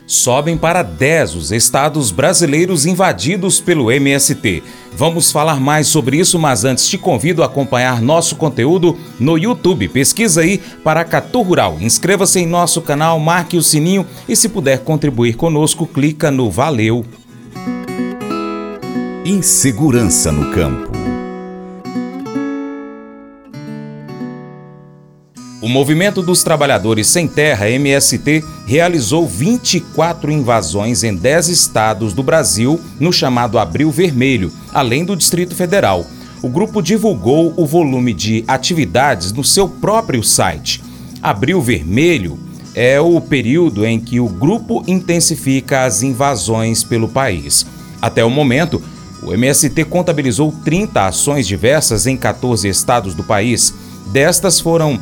Sobem para 10 os estados brasileiros invadidos pelo MST. Vamos falar mais sobre isso, mas antes te convido a acompanhar nosso conteúdo no YouTube. Pesquisa aí Paracatu Rural. Inscreva-se em nosso canal, marque o sininho e, se puder contribuir conosco, clica no Valeu. Insegurança no campo. O Movimento dos Trabalhadores Sem Terra, MST, realizou 24 invasões em 10 estados do Brasil no chamado Abril Vermelho, além do Distrito Federal. O grupo divulgou o volume de atividades no seu próprio site. Abril Vermelho é o período em que o grupo intensifica as invasões pelo país. Até o momento, o MST contabilizou 30 ações diversas em 14 estados do país. Destas foram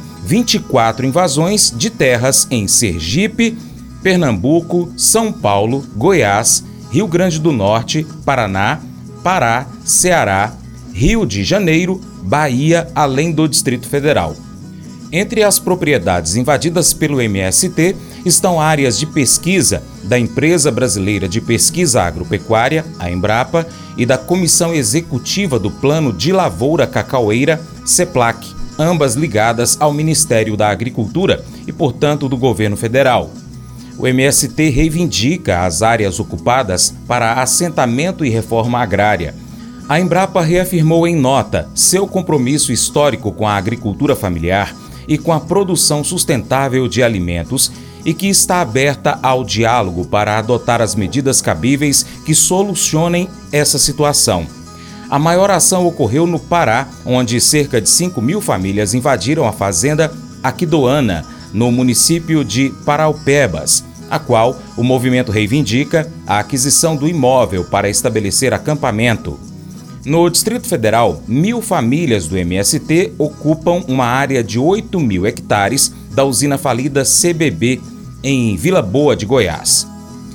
24 invasões de terras em Sergipe, Pernambuco, São Paulo, Goiás, Rio Grande do Norte, Paraná, Pará, Ceará, Rio de Janeiro, Bahia, além do Distrito Federal. Entre as propriedades invadidas pelo MST estão áreas de pesquisa da Empresa Brasileira de Pesquisa Agropecuária, a Embrapa, e da Comissão Executiva do Plano de Lavoura Cacaueira, CEPLAC, ambas ligadas ao Ministério da Agricultura e, portanto, do governo federal. O MST reivindica as áreas ocupadas para assentamento e reforma agrária. A Embrapa reafirmou em nota seu compromisso histórico com a agricultura familiar e com a produção sustentável de alimentos e que está aberta ao diálogo para adotar as medidas cabíveis que solucionem essa situação. A maior ação ocorreu no Pará, onde cerca de 5.000 famílias invadiram a fazenda Aquidauana, no município de Paraupebas, a qual o movimento reivindica a aquisição do imóvel para estabelecer acampamento. No Distrito Federal, 1.000 famílias do MST ocupam uma área de 8.000 hectares da usina falida CBB, em Vila Boa de Goiás.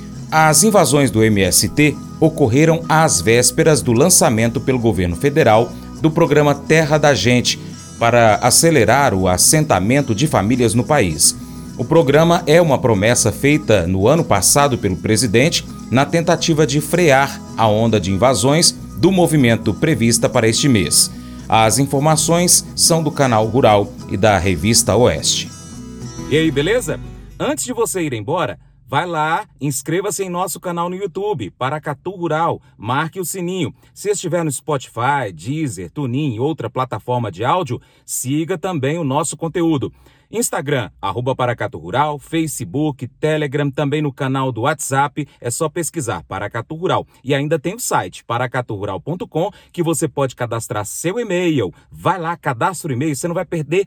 As invasões do MST ocorreram às vésperas do lançamento pelo governo federal do programa Terra da Gente, para acelerar o assentamento de famílias no país. O programa é uma promessa feita no ano passado pelo presidente na tentativa de frear a onda de invasões do movimento prevista para este mês. As informações são do Canal Rural e da Revista Oeste. E aí, beleza? Antes de você ir embora, vai lá, inscreva-se em nosso canal no YouTube, Paracatu Rural, marque o sininho. Se estiver no Spotify, Deezer, TuneIn e outra plataforma de áudio, siga também o nosso conteúdo. Instagram, @Paracatu Rural, Facebook, Telegram, também no canal do WhatsApp, é só pesquisar Paracatu Rural. E ainda tem o site paracaturural.com, que você pode cadastrar seu e-mail. Vai lá, cadastra o e-mail, você não vai perder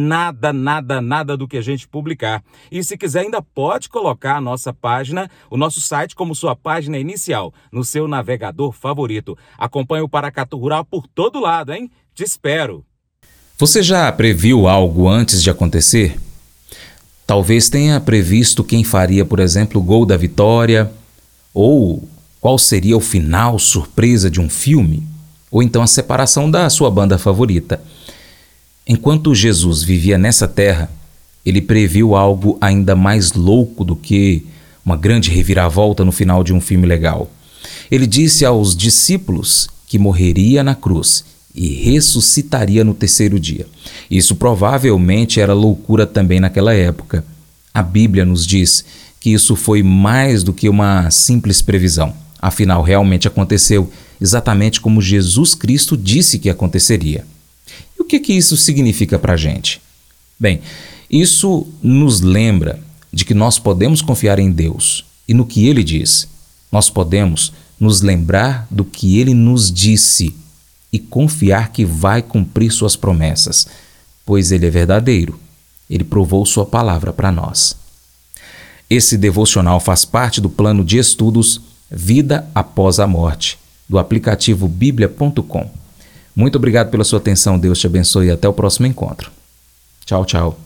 nada do que a gente publicar. E se quiser, ainda pode colocar a nossa página, o nosso site, como sua página inicial, no seu navegador favorito. Acompanhe o Paracatu Rural por todo lado, hein? Te espero! Você já previu algo antes de acontecer? Talvez tenha previsto quem faria, por exemplo, o gol da vitória, ou qual seria o final surpresa de um filme, ou então a separação da sua banda favorita. Enquanto Jesus vivia nessa terra, ele previu algo ainda mais louco do que uma grande reviravolta no final de um filme legal. Ele disse aos discípulos que morreria na cruz e ressuscitaria no terceiro dia. Isso provavelmente era loucura também naquela época. A Bíblia nos diz que isso foi mais do que uma simples previsão. Afinal, realmente aconteceu exatamente como Jesus Cristo disse que aconteceria. E o que isso significa para a gente? Bem, isso nos lembra de que nós podemos confiar em Deus e no que Ele diz. Nós podemos nos lembrar do que Ele nos disse e confiar que vai cumprir suas promessas, pois Ele é verdadeiro. Ele provou sua palavra para nós. Esse devocional faz parte do plano de estudos Vida Após a Morte, do aplicativo biblia.com. Muito obrigado pela sua atenção, Deus te abençoe e até o próximo encontro. Tchau, tchau.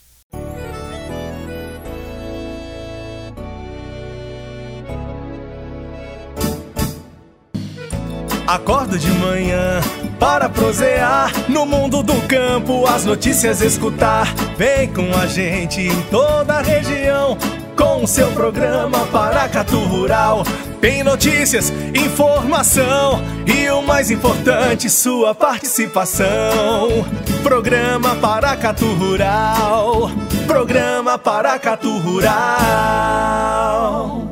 Acordo de manhã para prosear no mundo do campo, as notícias escutar. Vem com a gente em toda a região, com o seu programa Paracatu Rural. Tem notícias, informação e o mais importante, sua participação. Programa Paracatu Rural. Programa Paracatu Rural.